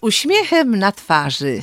uśmiechem na twarzy.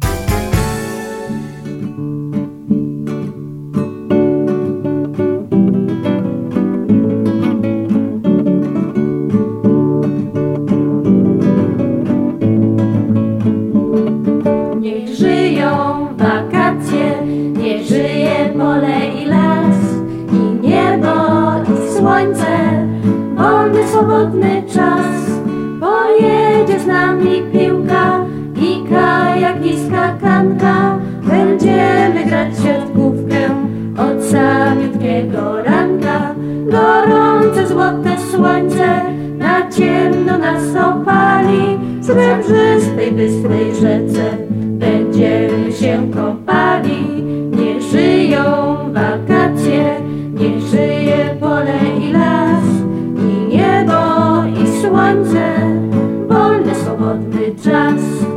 Niech żyją wakacje, niech żyje pole i las, i niebo, i słońce, wolny, swobodny czas. Pojedzie z nami piłka i kajak i skakanka, będziemy grać w siatkówkę od samiutkiego ranka. Gorące, złote słońce na ciemno nas opali, w srebrzystej, bystrej rzece będziemy się kąpali. Niech żyją wakacje, niech żyje pole i las, i niebo, i słońce, wolny, swobodny czas.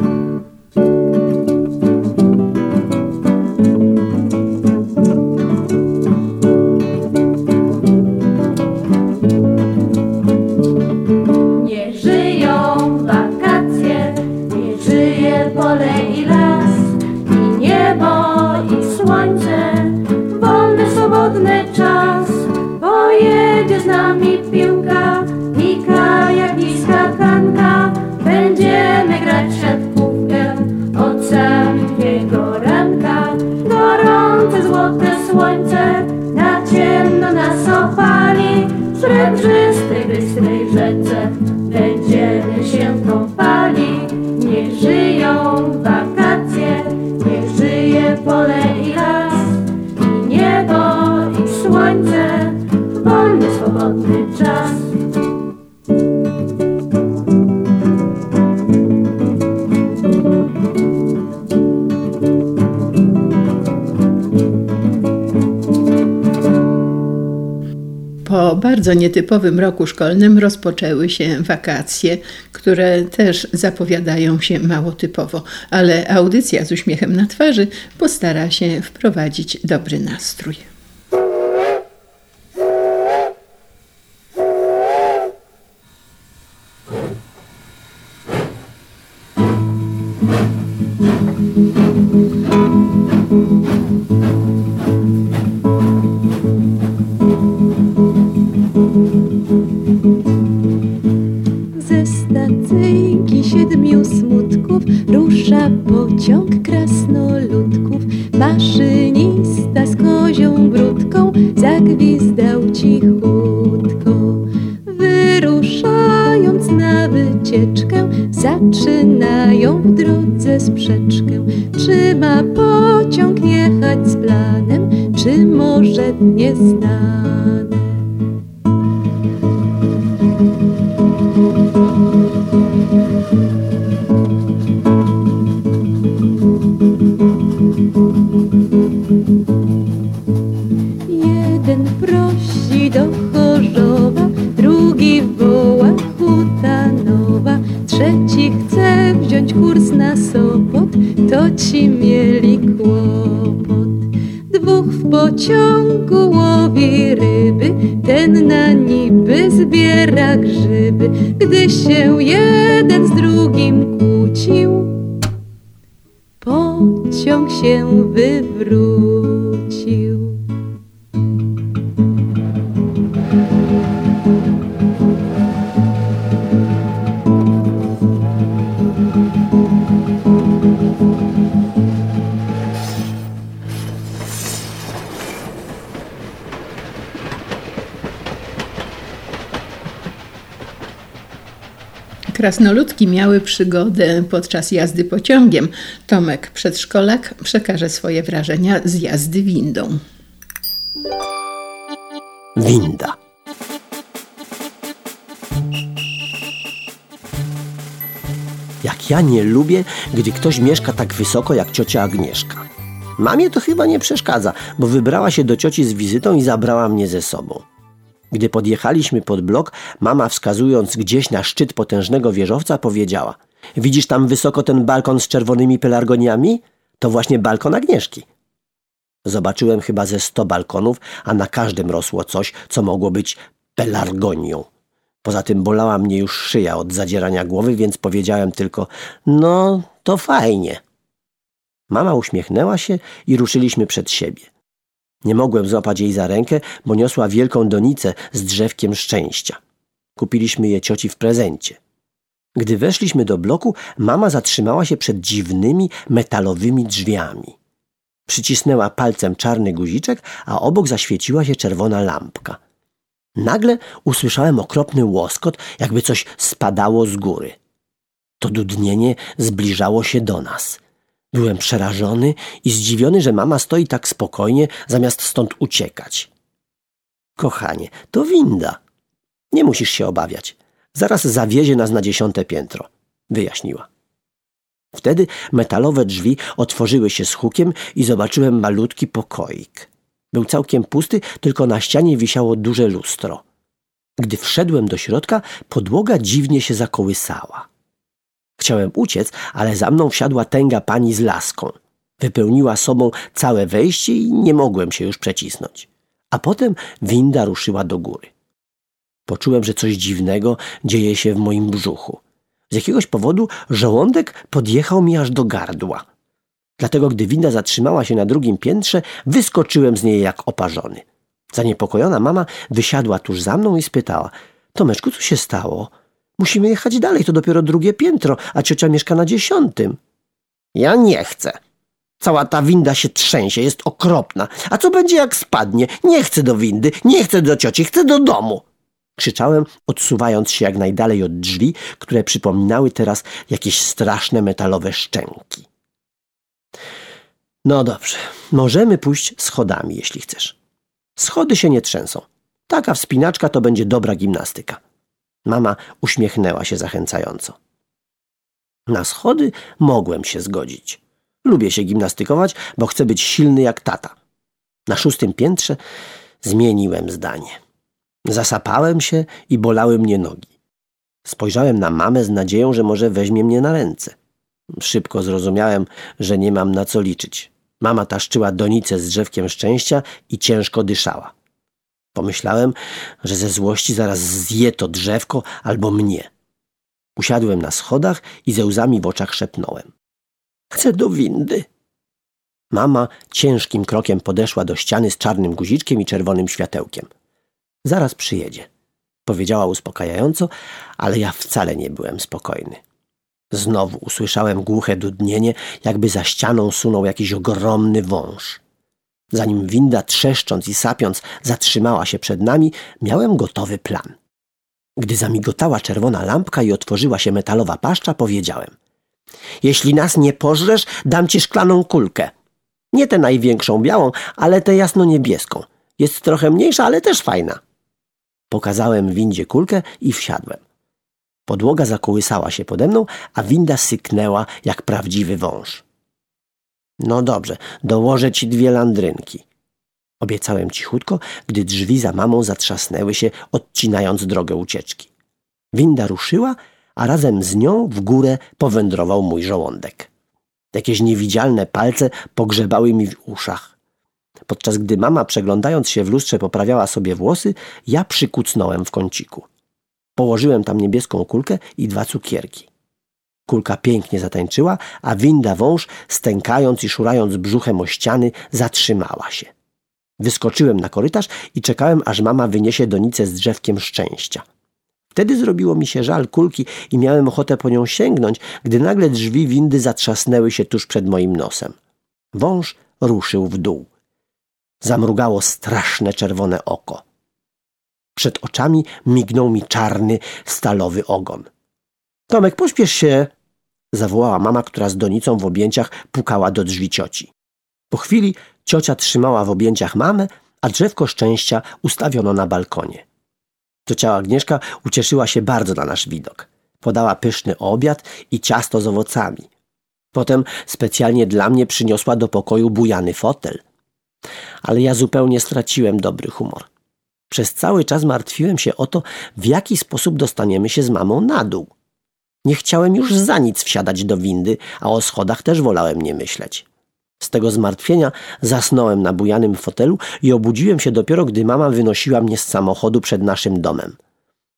Niech żyją wakacje, niech żyje pole i las, i niebo, i słońce, wolny, swobodny czas. Pojedzie z nami piłka i kajak i skakanka, będziemy grać w siatkówkę od samiutkiego ranka. Gorące, złote słońce na ciemno nas opali, w srebrzystej, bystrej rzece będziemy się kąpali. Niech żyją wakacje, niech żyje pole i las, i niebo, i słońce, wolny, swobodny czas. Po bardzo nietypowym roku szkolnym rozpoczęły się wakacje, które też zapowiadają się mało typowo, ale audycja z uśmiechem na twarzy postara się wprowadzić dobry nastrój. Ze stacyjki 7 smutków rusza pociąg krasnoludków. Maszynista z kozią brudką zagwizdał cichutko. Wyruszając na wycieczkę, zaczynają w drodze sprzeczkę. Czy ma pociąg jechać z planem, czy może nieznane? Jeden prosi do Chorzowa, drugi woła Hutanowa, trzeci chce wziąć kurs na Sopot, to ci mieli kłopot. Dwóch w pociągu łowi ryby, ten na niby zbiera grzyby. Gdy się jeden z drugim kłócił, pociąg się wywrócił. Krasnoludki miały przygodę podczas jazdy pociągiem. Tomek, przedszkolak, przekaże swoje wrażenia z jazdy windą. Winda. Jak ja nie lubię, gdy ktoś mieszka tak wysoko jak ciocia Agnieszka. Mamie to chyba nie przeszkadza, bo wybrała się do cioci z wizytą i zabrała mnie ze sobą. Gdy podjechaliśmy pod blok, mama, wskazując gdzieś na szczyt potężnego wieżowca, powiedziała: widzisz tam wysoko ten balkon z czerwonymi pelargoniami? To właśnie balkon Agnieszki. Zobaczyłem chyba ze 100 balkonów, a na każdym rosło coś, co mogło być pelargonią. Poza tym bolała mnie już szyja od zadzierania głowy, więc powiedziałem tylko: no, to fajnie. Mama uśmiechnęła się i ruszyliśmy przed siebie. Nie mogłem złapać jej za rękę, bo niosła wielką donicę z drzewkiem szczęścia. Kupiliśmy je cioci w prezencie. Gdy weszliśmy do bloku, mama zatrzymała się przed dziwnymi, metalowymi drzwiami. Przycisnęła palcem czarny guziczek, a obok zaświeciła się czerwona lampka. Nagle usłyszałem okropny łoskot, jakby coś spadało z góry. To dudnienie zbliżało się do nas. Byłem przerażony i zdziwiony, że mama stoi tak spokojnie, zamiast stąd uciekać. Kochanie, to winda. Nie musisz się obawiać. Zaraz zawiezie nas na 10. piętro, wyjaśniła. Wtedy metalowe drzwi otworzyły się z hukiem i zobaczyłem malutki pokoik. Był całkiem pusty, tylko na ścianie wisiało duże lustro. Gdy wszedłem do środka, podłoga dziwnie się zakołysała. Chciałem uciec, ale za mną wsiadła tęga pani z laską. Wypełniła sobą całe wejście i nie mogłem się już przecisnąć. A potem winda ruszyła do góry. Poczułem, że coś dziwnego dzieje się w moim brzuchu. Z jakiegoś powodu żołądek podjechał mi aż do gardła. Dlatego, gdy winda zatrzymała się na 2. piętrze, wyskoczyłem z niej jak oparzony. Zaniepokojona mama wysiadła tuż za mną i spytała: Tomeczku, co się stało? Musimy jechać dalej, to dopiero 2. piętro, a ciocia mieszka na 10. Ja nie chcę. Cała ta winda się trzęsie, jest okropna. A co będzie, jak spadnie? Nie chcę do windy, nie chcę do cioci, chcę do domu. Krzyczałem, odsuwając się jak najdalej od drzwi, które przypominały teraz jakieś straszne metalowe szczęki. No dobrze, możemy pójść schodami, jeśli chcesz. Schody się nie trzęsą. Taka wspinaczka to będzie dobra gimnastyka. Mama uśmiechnęła się zachęcająco. Na schody mogłem się zgodzić. Lubię się gimnastykować, bo chcę być silny jak tata. Na 6. piętrze zmieniłem zdanie. Zasapałem się i bolały mnie nogi. Spojrzałem na mamę z nadzieją, że może weźmie mnie na ręce. Szybko zrozumiałem, że nie mam na co liczyć. Mama taszczyła donicę z drzewkiem szczęścia i ciężko dyszała. Pomyślałem, że ze złości zaraz zje to drzewko albo mnie. Usiadłem na schodach i ze łzami w oczach szepnąłem: chcę do windy. Mama ciężkim krokiem podeszła do ściany z czarnym guziczkiem i czerwonym światełkiem. Zaraz przyjedzie, powiedziała uspokajająco, ale ja wcale nie byłem spokojny. Znowu usłyszałem głuche dudnienie, jakby za ścianą sunął jakiś ogromny wąż. Zanim winda, trzeszcząc i sapiąc, zatrzymała się przed nami, miałem gotowy plan. Gdy zamigotała czerwona lampka i otworzyła się metalowa paszcza, powiedziałem: jeśli nas nie pożresz, dam ci szklaną kulkę. Nie tę największą białą, ale tę jasno-niebieską. Jest trochę mniejsza, ale też fajna. Pokazałem windzie kulkę i wsiadłem. Podłoga zakołysała się pode mną, a winda syknęła jak prawdziwy wąż. No dobrze, dołożę ci 2 landrynki. Obiecałem cichutko, gdy drzwi za mamą zatrzasnęły się, odcinając drogę ucieczki. Winda ruszyła, a razem z nią w górę powędrował mój żołądek. Jakieś niewidzialne palce pogrzebały mi w uszach. Podczas gdy mama, przeglądając się w lustrze, poprawiała sobie włosy, ja przykucnąłem w kąciku. Położyłem tam niebieską kulkę i 2 cukierki. Kulka pięknie zatańczyła, a winda wąż, stękając i szurając brzuchem o ściany, zatrzymała się. Wyskoczyłem na korytarz i czekałem, aż mama wyniesie donicę z drzewkiem szczęścia. Wtedy zrobiło mi się żal kulki i miałem ochotę po nią sięgnąć, gdy nagle drzwi windy zatrzasnęły się tuż przed moim nosem. Wąż ruszył w dół. Zamrugało straszne czerwone oko. Przed oczami mignął mi czarny, stalowy ogon. Tomek, pośpiesz się, zawołała mama, która z donicą w objęciach pukała do drzwi cioci. Po chwili ciocia trzymała w objęciach mamę, a drzewko szczęścia ustawiono na balkonie. Ciocia Agnieszka ucieszyła się bardzo na nasz widok. Podała pyszny obiad i ciasto z owocami. Potem specjalnie dla mnie przyniosła do pokoju bujany fotel. Ale ja zupełnie straciłem dobry humor. Przez cały czas martwiłem się o to, w jaki sposób dostaniemy się z mamą na dół. Nie chciałem już za nic wsiadać do windy, a o schodach też wolałem nie myśleć. Z tego zmartwienia zasnąłem na bujanym fotelu i obudziłem się dopiero, gdy mama wynosiła mnie z samochodu przed naszym domem.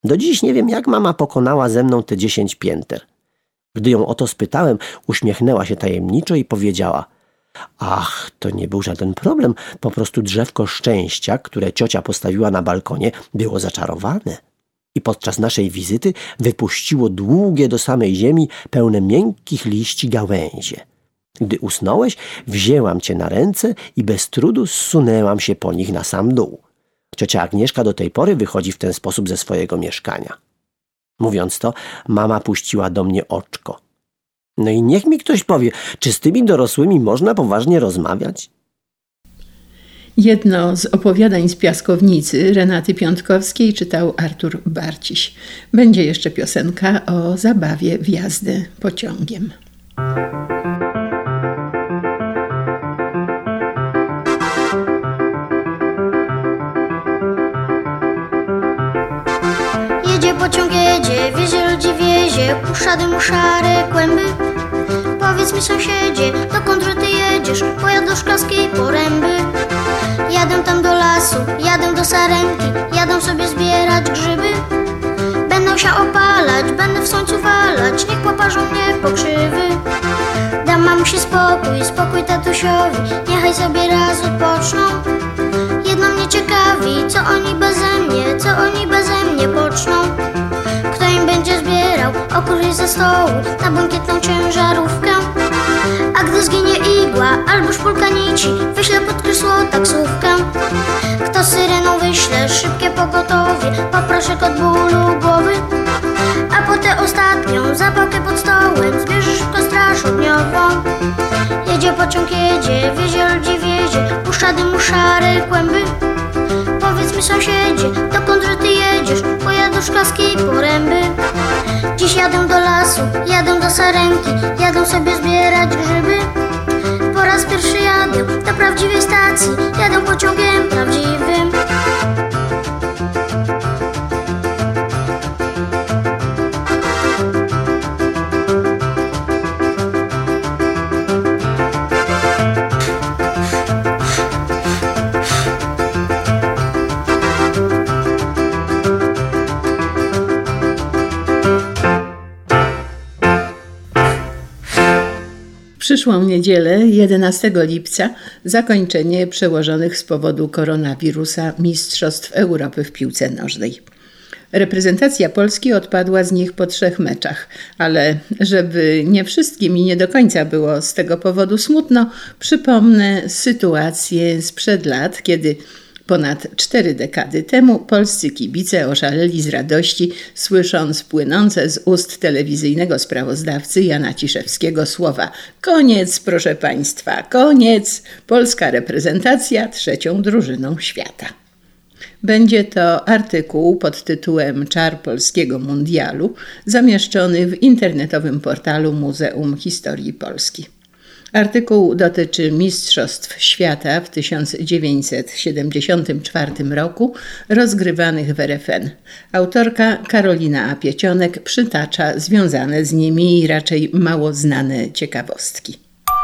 Do dziś nie wiem, jak mama pokonała ze mną te 10 pięter. Gdy ją o to spytałem, uśmiechnęła się tajemniczo i powiedziała: ach, to nie był żaden problem, po prostu drzewko szczęścia, które ciocia postawiła na balkonie, było zaczarowane. I podczas naszej wizyty wypuściło długie do samej ziemi, pełne miękkich liści gałęzie. Gdy usnąłeś, wzięłam cię na ręce i bez trudu zsunęłam się po nich na sam dół. Ciocia Agnieszka do tej pory wychodzi w ten sposób ze swojego mieszkania. Mówiąc to, mama puściła do mnie oczko. No i niech mi ktoś powie, czy z tymi dorosłymi można poważnie rozmawiać? Jedno z opowiadań z Piaskownicy Renaty Piątkowskiej czytał Artur Barciś. Będzie jeszcze piosenka o zabawie w jazdę pociągiem. Jedzie pociąg, jedzie, wiezie ludzi, wiezie, puszcza dymu szare kłęby. Powiedz mi, sąsiedzie, dokąd ty jedziesz? Pojazd do Szklarskiej Poręby. Jadę tam do lasu, jadę do Sarenki, jadę sobie zbierać grzyby. Będę się opalać, będę w słońcu walać, niech poparzą mnie pokrzywy. Dam mamusi spokój, spokój tatusiowi, niechaj sobie raz odpoczną. Jedno mnie ciekawi, co oni beze mnie poczną. Kto im będzie zbierał okruchy ze stołu na błękitną ciężarówkę? A gdy zginie igła albo szpulka nici, wyślę pod krzesło taksówkę. Kto syreną wyśle szybkie pogotowie, poproszę od bólu głowy. A potem ostatnią zapałkę pod stołem, zbierze szybko straż ogniową. Jedzie pociąg, jedzie, wiezie ludzi, wiezie, puszcza dymu szare kłęby. Powiedz mi, sąsiedzie, dokąd ty jedziesz? Pojadę do Szklarskiej Poręby. Dziś jadę do lasu, jadę do Sarenki, jadę sobie zbierać grzyby. Po raz pierwszy jadę do prawdziwej stacji, jadę pociągiem prawdziwym. W przyszłą niedzielę, 11 lipca, zakończenie przełożonych z powodu koronawirusa Mistrzostw Europy w piłce nożnej. Reprezentacja Polski odpadła z nich po 3 meczach, ale żeby nie wszystkim i nie do końca było z tego powodu smutno, przypomnę sytuację sprzed lat, kiedy ponad 4 dekady temu polscy kibice oszaleli z radości, słysząc płynące z ust telewizyjnego sprawozdawcy Jana Ciszewskiego słowa: koniec, proszę Państwa, koniec! Polska reprezentacja 3. drużyną świata. Będzie to artykuł pod tytułem Czar Polskiego Mundialu, zamieszczony w internetowym portalu Muzeum Historii Polski. Artykuł dotyczy Mistrzostw Świata w 1974 roku, rozgrywanych w RFN. Autorka Karolina A. Piecionek przytacza związane z nimi raczej mało znane ciekawostki.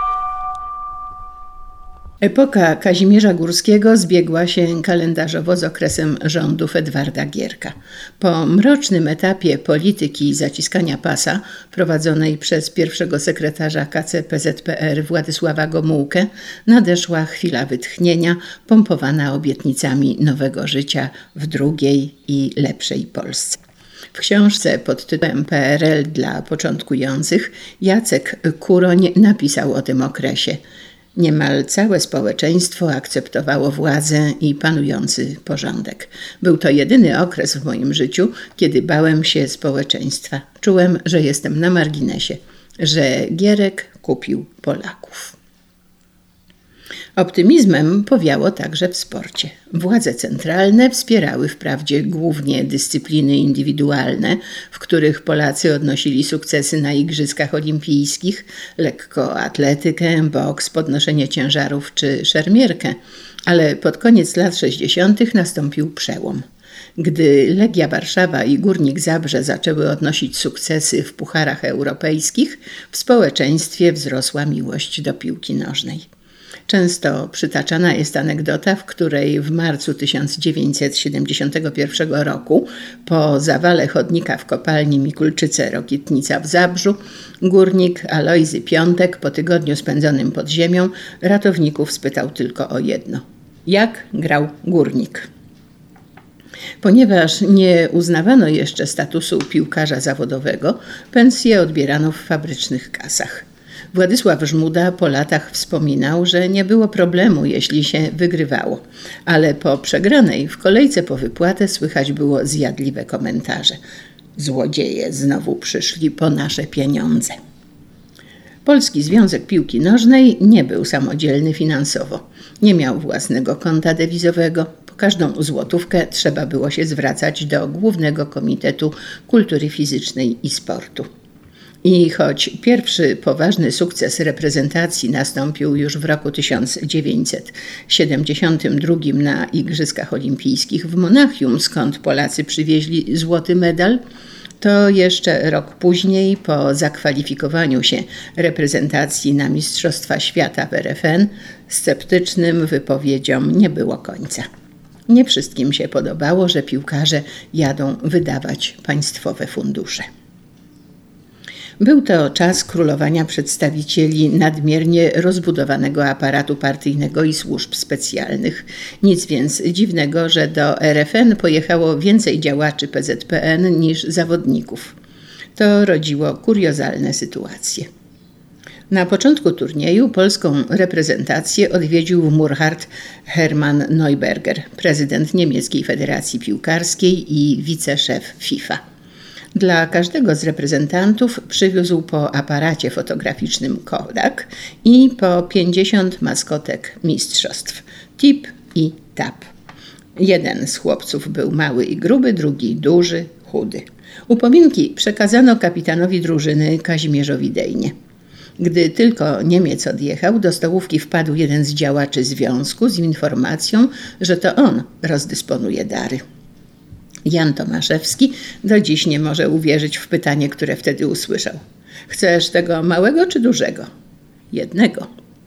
Epoka Kazimierza Górskiego zbiegła się kalendarzowo z okresem rządów Edwarda Gierka. Po mrocznym etapie polityki zaciskania pasa prowadzonej przez pierwszego sekretarza KCPZPR Władysława Gomułkę nadeszła chwila wytchnienia, pompowana obietnicami nowego życia w drugiej i lepszej Polsce. W książce pod tytułem PRL dla początkujących Jacek Kuroń napisał o tym okresie. Niemal całe społeczeństwo akceptowało władzę i panujący porządek. Był to jedyny okres w moim życiu, kiedy bałem się społeczeństwa. Czułem, że jestem na marginesie, że Gierek kupił Polaków. Optymizmem powiało także w sporcie. Władze centralne wspierały wprawdzie głównie dyscypliny indywidualne, w których Polacy odnosili sukcesy na Igrzyskach Olimpijskich, lekkoatletykę, boks, podnoszenie ciężarów czy szermierkę, ale pod koniec lat 60. nastąpił przełom. Gdy Legia Warszawa i Górnik Zabrze zaczęły odnosić sukcesy w pucharach europejskich, w społeczeństwie wzrosła miłość do piłki nożnej. Często przytaczana jest anegdota, w której w marcu 1971 roku po zawale chodnika w kopalni Mikulczyce-Rokitnica w Zabrzu górnik Alojzy Piątek po tygodniu spędzonym pod ziemią ratowników spytał tylko o jedno: jak grał górnik? Ponieważ nie uznawano jeszcze statusu piłkarza zawodowego, pensje odbierano w fabrycznych kasach. Władysław Żmuda po latach wspominał, że nie było problemu, jeśli się wygrywało, ale po przegranej w kolejce po wypłatę słychać było zjadliwe komentarze. Złodzieje znowu przyszli po nasze pieniądze. Polski Związek Piłki Nożnej nie był samodzielny finansowo. Nie miał własnego konta dewizowego. Po każdą złotówkę trzeba było się zwracać do Głównego Komitetu Kultury Fizycznej i Sportu. I choć pierwszy poważny sukces reprezentacji nastąpił już w roku 1972 na Igrzyskach Olimpijskich w Monachium, skąd Polacy przywieźli złoty medal, to jeszcze rok później, po zakwalifikowaniu się reprezentacji na Mistrzostwa Świata w RFN, sceptycznym wypowiedziom nie było końca. Nie wszystkim się podobało, że piłkarze jadą wydawać państwowe fundusze. Był to czas królowania przedstawicieli nadmiernie rozbudowanego aparatu partyjnego i służb specjalnych. Nic więc dziwnego, że do RFN pojechało więcej działaczy PZPN niż zawodników. To rodziło kuriozalne sytuacje. Na początku turnieju polską reprezentację odwiedził w Murhart Hermann Neuberger, prezydent Niemieckiej Federacji Piłkarskiej i wiceszef FIFA. Dla każdego z reprezentantów przywiózł po aparacie fotograficznym Kodak i po 50 maskotek mistrzostw, tip i tap. Jeden z chłopców był mały i gruby, drugi duży, chudy. Upominki przekazano kapitanowi drużyny Kazimierzowi Dejnie. Gdy tylko Niemiec odjechał, do stołówki wpadł jeden z działaczy związku z informacją, że to on rozdysponuje dary. Jan Tomaszewski do dziś nie może uwierzyć w pytanie, które wtedy usłyszał. Chcesz tego małego czy dużego? Jednego.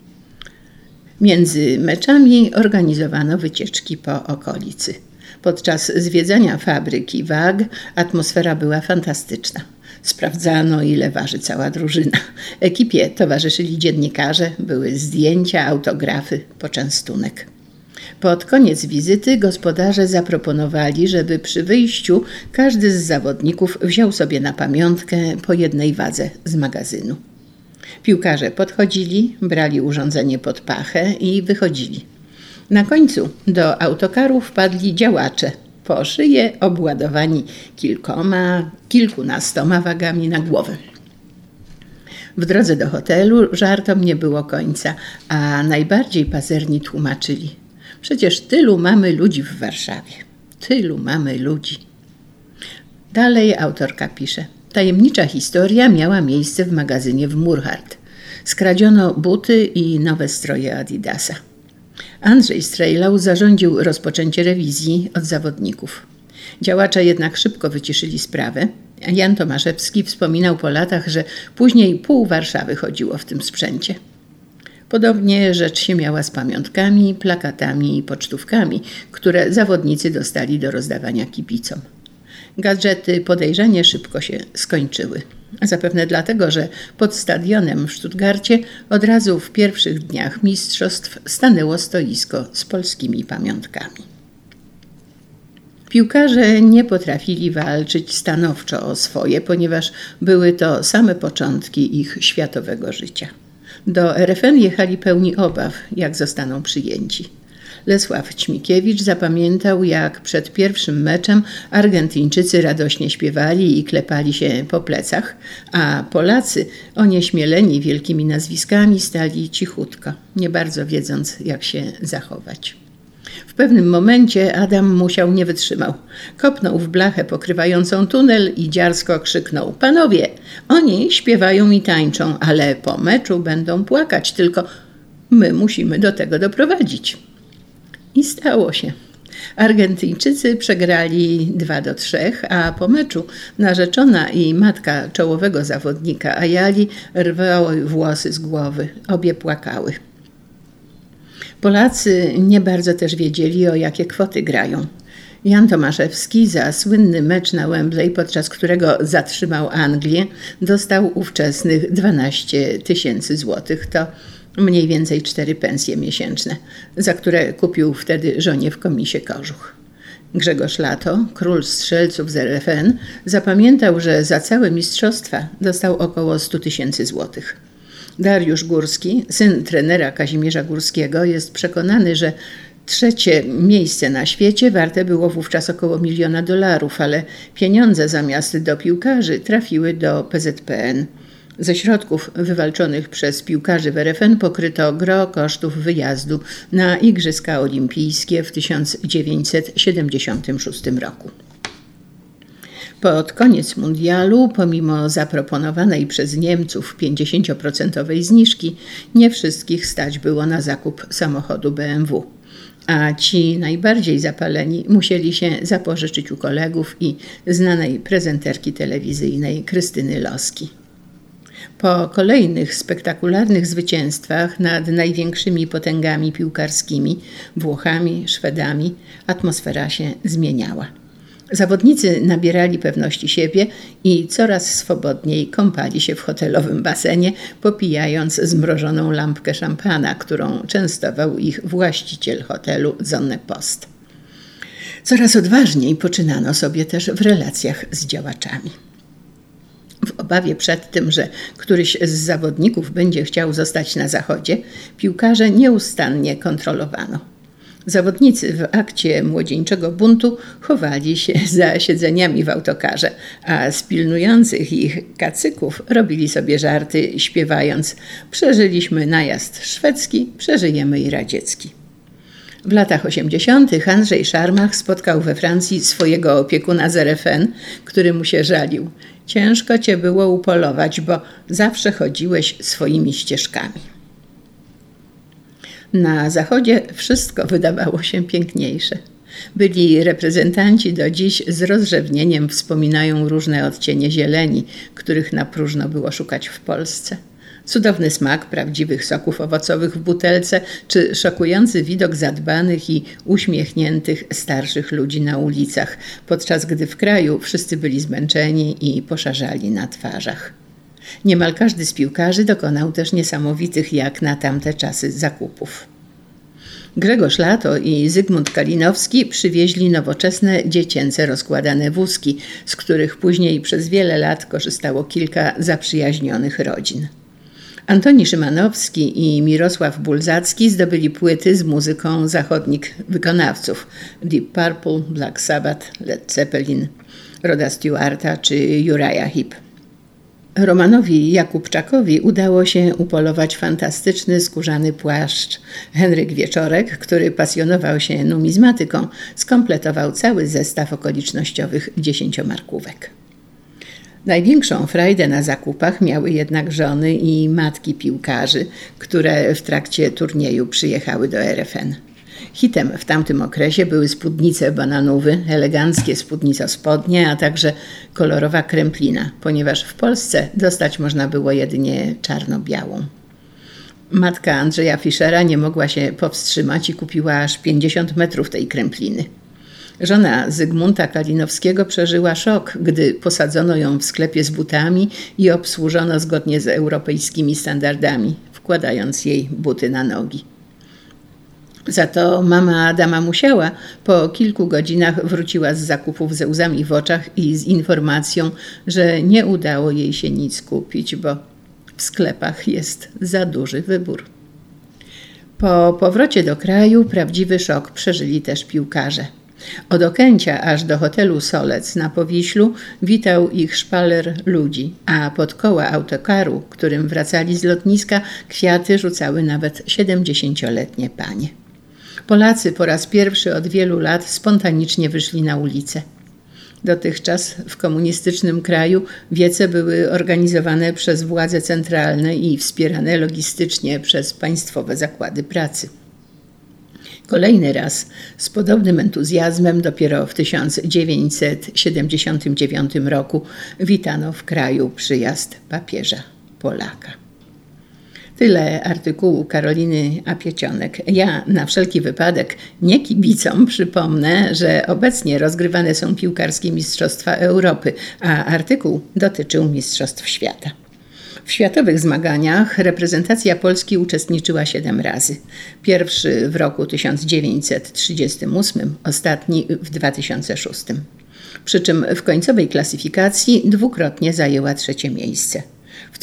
Między meczami organizowano wycieczki po okolicy. Podczas zwiedzania fabryki WAG atmosfera była fantastyczna. Sprawdzano, ile waży cała drużyna. Ekipie towarzyszyli dziennikarze, były zdjęcia, autografy, poczęstunek. Pod koniec wizyty gospodarze zaproponowali, żeby przy wyjściu każdy z zawodników wziął sobie na pamiątkę po jednej wadze z magazynu. Piłkarze podchodzili, brali urządzenie pod pachę i wychodzili. Na końcu do autokaru wpadli działacze, po szyję obładowani kilkunastoma wagami na głowę. W drodze do hotelu żartom nie było końca, a najbardziej pazerni tłumaczyli: przecież tylu mamy ludzi w Warszawie. Tylu mamy ludzi. Dalej autorka pisze: tajemnicza historia miała miejsce w magazynie w Murhart. Skradziono buty i nowe stroje Adidasa. Andrzej Strejlau zarządził rozpoczęcie rewizji od zawodników. Działacze jednak szybko wyciszyli sprawę. Jan Tomaszewski wspominał po latach, że później pół Warszawy chodziło w tym sprzęcie. Podobnie rzecz się miała z pamiątkami, plakatami i pocztówkami, które zawodnicy dostali do rozdawania kibicom. Gadżety podejrzanie szybko się skończyły. Zapewne dlatego, że pod stadionem w Stuttgarcie od razu w pierwszych dniach mistrzostw stanęło stoisko z polskimi pamiątkami. Piłkarze nie potrafili walczyć stanowczo o swoje, ponieważ były to same początki ich światowego życia. Do RFN jechali pełni obaw, jak zostaną przyjęci. Lesław Ćmikiewicz zapamiętał, jak przed pierwszym meczem Argentyńczycy radośnie śpiewali i klepali się po plecach, a Polacy, onieśmieleni wielkimi nazwiskami, stali cichutko, nie bardzo wiedząc, jak się zachować. W pewnym momencie Adam Musiał nie wytrzymał. Kopnął w blachę pokrywającą tunel i dziarsko krzyknął: panowie, oni śpiewają i tańczą, ale po meczu będą płakać, tylko my musimy do tego doprowadzić. I stało się. Argentyńczycy przegrali 2-3, a po meczu narzeczona i matka czołowego zawodnika Ayali rwały włosy z głowy. Obie płakały. Polacy nie bardzo też wiedzieli, o jakie kwoty grają. Jan Tomaszewski za słynny mecz na Wembley, podczas którego zatrzymał Anglię, dostał ówczesnych 12 000 złotych. To mniej więcej 4 pensje miesięczne, za które kupił wtedy żonie w komisie kożuch. Grzegorz Lato, król strzelców z RFN, zapamiętał, że za całe mistrzostwa dostał około 100 000 złotych. Dariusz Górski, syn trenera Kazimierza Górskiego, jest przekonany, że 3. miejsce na świecie warte było wówczas około $1 000 000, ale pieniądze zamiast do piłkarzy trafiły do PZPN. Ze środków wywalczonych przez piłkarzy w RFN pokryto gros kosztów wyjazdu na Igrzyska Olimpijskie w 1976 roku. Pod koniec mundialu, pomimo zaproponowanej przez Niemców 50% zniżki, nie wszystkich stać było na zakup samochodu BMW. A ci najbardziej zapaleni musieli się zapożyczyć u kolegów i znanej prezenterki telewizyjnej Krystyny Loski. Po kolejnych spektakularnych zwycięstwach nad największymi potęgami piłkarskimi, Włochami, Szwedami, atmosfera się zmieniała. Zawodnicy nabierali pewności siebie i coraz swobodniej kąpali się w hotelowym basenie, popijając zmrożoną lampkę szampana, którą częstował ich właściciel hotelu Zonne Post. Coraz odważniej poczynano sobie też w relacjach z działaczami. W obawie przed tym, że któryś z zawodników będzie chciał zostać na zachodzie, piłkarze nieustannie kontrolowano. Zawodnicy w akcie młodzieńczego buntu chowali się za siedzeniami w autokarze, a z pilnujących ich kacyków robili sobie żarty, śpiewając: przeżyliśmy najazd szwedzki, przeżyjemy i radziecki. W latach 80. Andrzej Szarmach spotkał we Francji swojego opiekuna z RFN, który mu się żalił. Ciężko cię było upolować, bo zawsze chodziłeś swoimi ścieżkami. Na zachodzie wszystko wydawało się piękniejsze. Byli reprezentanci do dziś z rozrzewnieniem wspominają różne odcienie zieleni, których na próżno było szukać w Polsce. Cudowny smak prawdziwych soków owocowych w butelce, czy szokujący widok zadbanych i uśmiechniętych starszych ludzi na ulicach, podczas gdy w kraju wszyscy byli zmęczeni i poszarzali na twarzach. Niemal każdy z piłkarzy dokonał też niesamowitych jak na tamte czasy zakupów. Grzegorz Lato i Zygmunt Kalinowski przywieźli nowoczesne dziecięce rozkładane wózki, z których później przez wiele lat korzystało kilka zaprzyjaźnionych rodzin. Antoni Szymanowski i Mirosław Bulzacki zdobyli płyty z muzyką zachodnich wykonawców Deep Purple, Black Sabbath, Led Zeppelin, Roda Stewarta czy Uriah Heep. Romanowi Jakubczakowi udało się upolować fantastyczny skórzany płaszcz. Henryk Wieczorek, który pasjonował się numizmatyką, skompletował cały zestaw okolicznościowych 10-markówek. Największą frajdę na zakupach miały jednak żony i matki piłkarzy, które w trakcie turnieju przyjechały do RFN. Hitem w tamtym okresie były spódnice bananowe, eleganckie spódnico-spodnie, a także kolorowa kremplina, ponieważ w Polsce dostać można było jedynie czarno-białą. Matka Andrzeja Fischera nie mogła się powstrzymać i kupiła aż 50 metrów tej krempliny. Żona Zygmunta Kalinowskiego przeżyła szok, gdy posadzono ją w sklepie z butami i obsłużono zgodnie z europejskimi standardami, wkładając jej buty na nogi. Za to mama Adama Musiała po kilku godzinach wróciła z zakupów ze łzami w oczach i z informacją, że nie udało jej się nic kupić, bo w sklepach jest za duży wybór. Po powrocie do kraju prawdziwy szok przeżyli też piłkarze. Od Okęcia aż do hotelu Solec na Powiślu witał ich szpaler ludzi, a pod koła autokaru, którym wracali z lotniska, kwiaty rzucały nawet 70-letnie panie. Polacy po raz pierwszy od wielu lat spontanicznie wyszli na ulicę. Dotychczas w komunistycznym kraju wiece były organizowane przez władze centralne i wspierane logistycznie przez państwowe zakłady pracy. Kolejny raz z podobnym entuzjazmem dopiero w 1979 roku witano w kraju przyjazd papieża Polaka. Tyle artykułu Karoliny Apiecionek. Ja na wszelki wypadek nie kibicom przypomnę, że obecnie rozgrywane są piłkarskie Mistrzostwa Europy, a artykuł dotyczył Mistrzostw Świata. W światowych zmaganiach reprezentacja Polski uczestniczyła 7 razy. Pierwszy w roku 1938, ostatni w 2006. Przy czym w końcowej klasyfikacji dwukrotnie zajęła 3. miejsce. W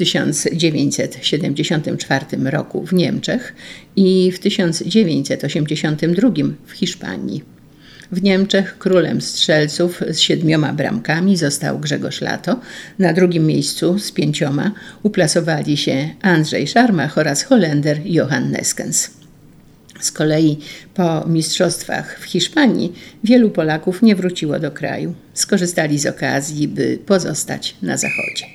1974 roku w Niemczech i w 1982 w Hiszpanii. W Niemczech królem strzelców z 7 bramkami został Grzegorz Lato. Na 2. miejscu z 5 uplasowali się Andrzej Scharmach oraz Holender Johan Neskens. Z kolei po mistrzostwach w Hiszpanii wielu Polaków nie wróciło do kraju. Skorzystali z okazji, by pozostać na zachodzie.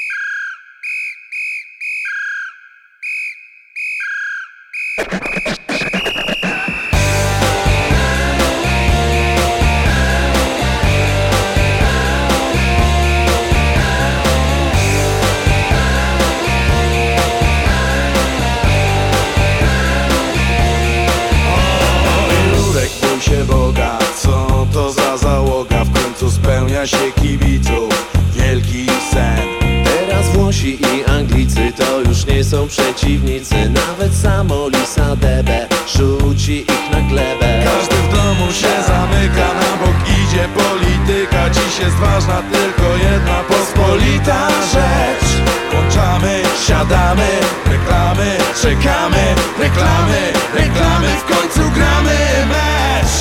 Się kibiców wielki sen. Teraz Włosi i Anglicy to już nie są przeciwnicy. Nawet samo Lisa Debe rzuci ich na glebę. Każdy w domu się zamyka, na bok idzie polityka. Dziś jest ważna tylko jedna pospolita rzecz. Włączamy, siadamy, reklamy, czekamy, reklamy, w końcu gramy mecz.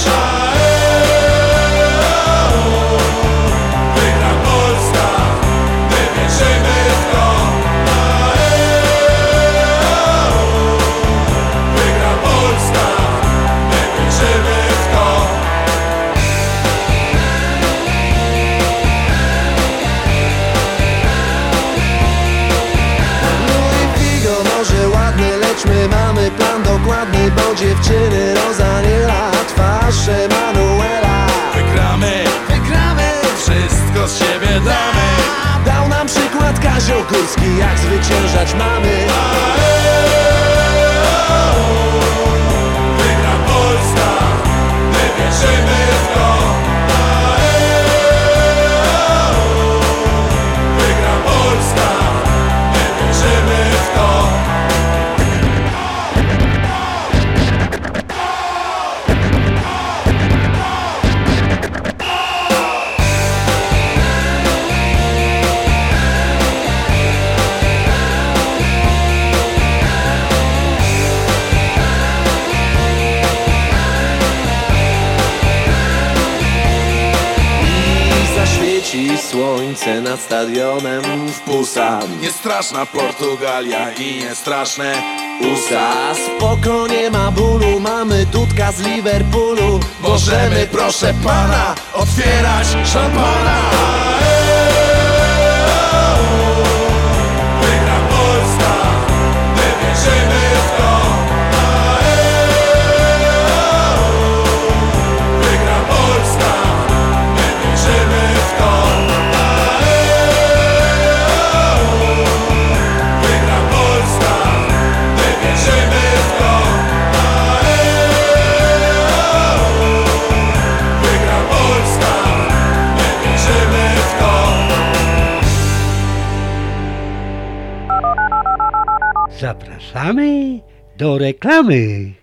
My mamy plan dokładny, bo dziewczyny Rozaniela, twarz Emanuela. Wygramy, wszystko z siebie damy. Dał nam przykład Kazio Górski, jak zwyciężać mamy. Wygra Polska, my wierzymy w to. Wygra Polska, my wierzymy w to. Słońce nad stadionem w Pusan. Niestraszna Portugalia i niestraszne USA. Spoko, nie ma bólu, mamy Dudka z Liverpoolu. Możemy, proszę pana, otwierać szampana. Wygra Polska, my wierzymy w to. Wygra Polska, my wierzymy w to. Zapraszamy do reklamy.